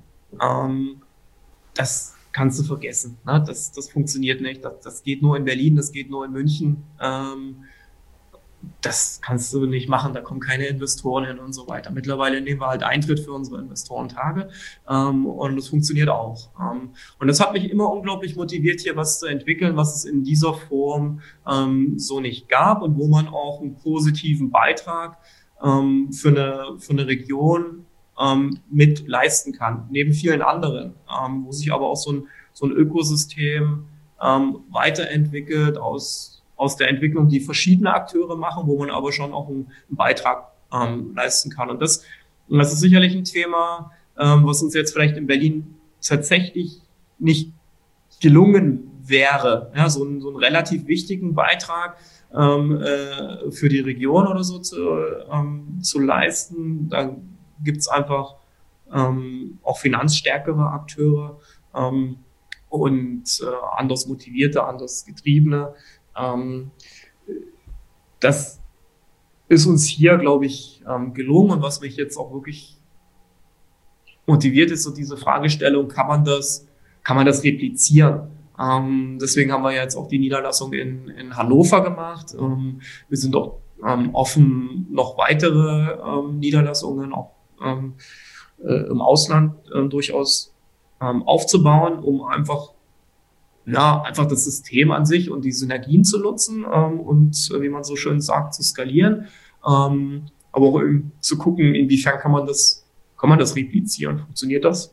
das kannst du vergessen, ne? Das funktioniert nicht, das geht nur in Berlin, das geht nur in München, das kannst du nicht machen, da kommen keine Investoren hin und so weiter. Mittlerweile nehmen wir halt Eintritt für unsere Investorentage und das funktioniert auch. Und das hat mich immer unglaublich motiviert, hier was zu entwickeln, was es in dieser Form so nicht gab und wo man auch einen positiven Beitrag für eine Region mit leisten kann, neben vielen anderen, wo sich aber auch so ein Ökosystem weiterentwickelt aus aus der Entwicklung, die verschiedene Akteure machen, wo man aber schon auch einen Beitrag leisten kann. Und das ist sicherlich ein Thema, was uns jetzt vielleicht in Berlin tatsächlich nicht gelungen wäre, ja, so einen relativ wichtigen Beitrag für die Region oder so zu leisten. Da gibt's einfach auch finanzstärkere Akteure und anders motivierte, anders getriebene. Das ist uns hier, glaube ich, gelungen. Und was mich jetzt auch wirklich motiviert, ist so diese Fragestellung, kann man das replizieren? Deswegen haben wir jetzt auch die Niederlassung in Hannover gemacht. Wir sind auch offen, noch weitere Niederlassungen auch im Ausland durchaus aufzubauen, um einfach das System an sich und die Synergien zu nutzen und, wie man so schön sagt, zu skalieren. Aber auch zu gucken, inwiefern kann man das replizieren? Funktioniert das?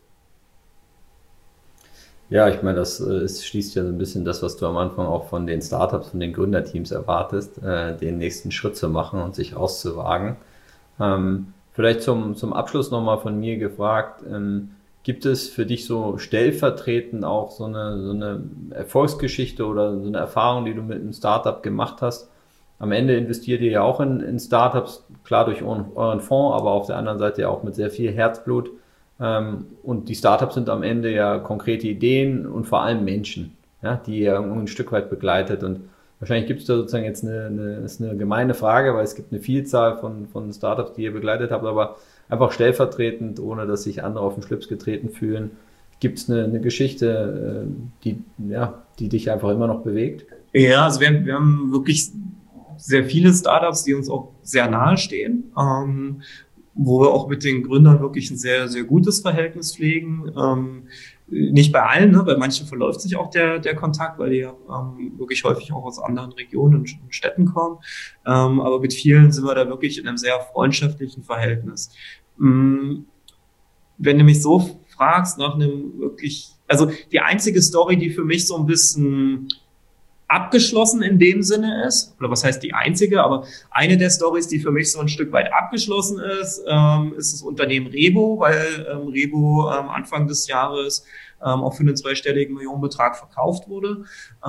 Ja, ich meine, das schließt ja so ein bisschen das, was du am Anfang auch von den Startups, von den Gründerteams erwartest, den nächsten Schritt zu machen und sich auszuwagen. Vielleicht zum Abschluss nochmal von mir gefragt, gibt es für dich so stellvertretend auch so eine Erfolgsgeschichte oder so eine Erfahrung, die du mit einem Startup gemacht hast? Am Ende investiert ihr ja auch in Startups, klar durch euren Fonds, aber auf der anderen Seite ja auch mit sehr viel Herzblut. Und die Startups sind am Ende ja konkrete Ideen und vor allem Menschen, ja, die ihr ein Stück weit begleitet. Und wahrscheinlich gibt es da sozusagen jetzt ist eine gemeine Frage, weil es gibt eine Vielzahl von Startups, die ihr begleitet habt, aber einfach stellvertretend, ohne dass sich andere auf den Schlips getreten fühlen, gibt es eine Geschichte, die dich einfach immer noch bewegt? Ja, also wir haben wirklich sehr viele Startups, die uns auch sehr nahe stehen, wo wir auch mit den Gründern wirklich ein sehr, sehr gutes Verhältnis pflegen. Nicht bei allen, ne? Bei manchen verläuft sich auch der Kontakt, weil die wirklich häufig auch aus anderen Regionen und Städten kommen. Aber mit vielen sind wir da wirklich in einem sehr freundschaftlichen Verhältnis. Wenn du mich so fragst nach einem wirklich, also die einzige Story, die für mich so ein bisschen abgeschlossen in dem Sinne ist, oder was heißt die einzige, aber eine der Stories, die für mich so ein Stück weit abgeschlossen ist das Unternehmen Rebo, weil Rebo Anfang des Jahres auch für einen zweistelligen Millionenbetrag verkauft wurde.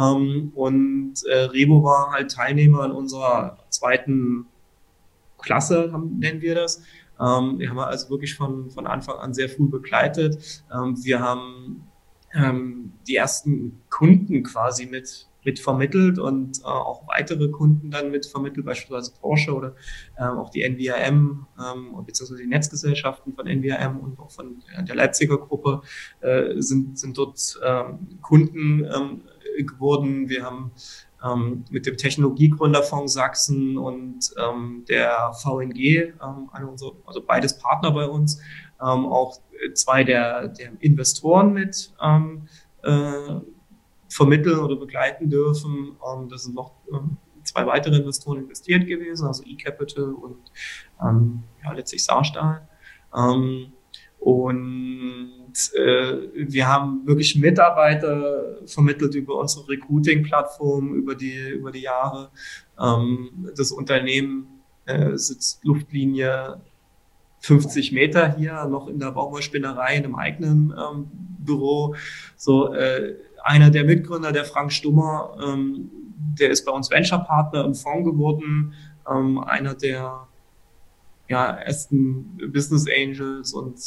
Rebo war halt Teilnehmer in unserer zweiten Klasse, nennen wir das. Wir haben also wirklich von Anfang an sehr früh begleitet. Wir haben die ersten Kunden quasi mit vermittelt und auch weitere Kunden dann mit vermittelt, beispielsweise Porsche oder auch die NVRM beziehungsweise die Netzgesellschaften von NVRM und auch von der Leipziger Gruppe sind dort Kunden geworden. Wir haben mit dem Technologiegründerfonds Sachsen und der VNG, also beides Partner bei uns, auch zwei der Investoren mit vermitteln oder begleiten dürfen. Das sind noch zwei weitere Investoren investiert gewesen, also eCapital und letztlich Saarstahl. Wir haben wirklich Mitarbeiter vermittelt über unsere Recruiting-Plattform über die Jahre. Das Unternehmen sitzt Luftlinie 50 Meter hier, noch in der Baumwollspinnerei in einem eigenen Büro. Einer der Mitgründer, der Frank Stummer, der ist bei uns Venture-Partner im Fonds geworden. Einer der ersten Business Angels und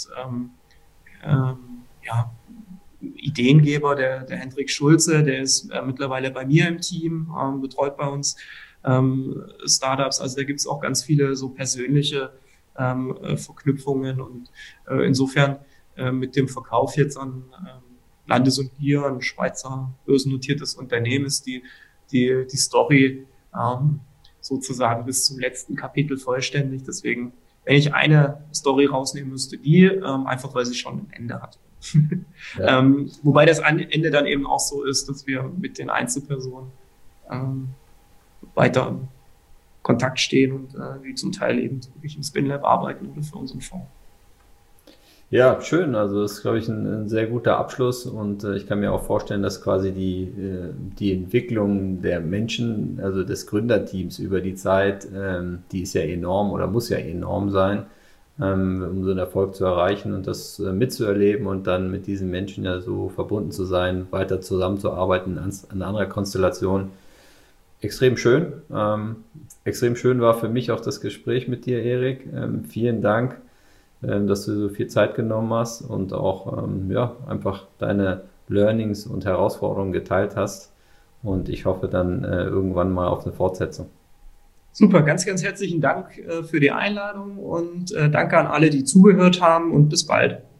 Ideengeber, der Hendrik Schulze, der ist mittlerweile bei mir im Team, betreut bei uns Startups. Also da gibt es auch ganz viele so persönliche Verknüpfungen und insofern mit dem Verkauf jetzt an Landes und Gier, ein Schweizer börsennotiertes Unternehmen, ist die Story sozusagen bis zum letzten Kapitel vollständig. Deswegen, wenn ich eine Story rausnehmen müsste, einfach weil sie schon ein Ende hat. Ja. Wobei das Ende dann eben auch so ist, dass wir mit den Einzelpersonen weiter in Kontakt stehen und die zum Teil eben wirklich im SpinLab arbeiten oder für unseren Fonds. Ja, schön. Also das ist, glaube ich, ein sehr guter Abschluss und ich kann mir auch vorstellen, dass quasi die Entwicklung der Menschen, also des Gründerteams über die Zeit, die ist ja enorm oder muss ja enorm sein, um so einen Erfolg zu erreichen und das mitzuerleben und dann mit diesen Menschen ja so verbunden zu sein, weiter zusammenzuarbeiten an einer anderen Konstellation. Extrem schön. Extrem schön war für mich auch das Gespräch mit dir, Erik. Vielen Dank, dass du so viel Zeit genommen hast und auch ja, einfach deine Learnings und Herausforderungen geteilt hast. Und ich hoffe dann irgendwann mal auf eine Fortsetzung. Super, ganz, ganz herzlichen Dank für die Einladung und danke an alle, die zugehört haben und bis bald.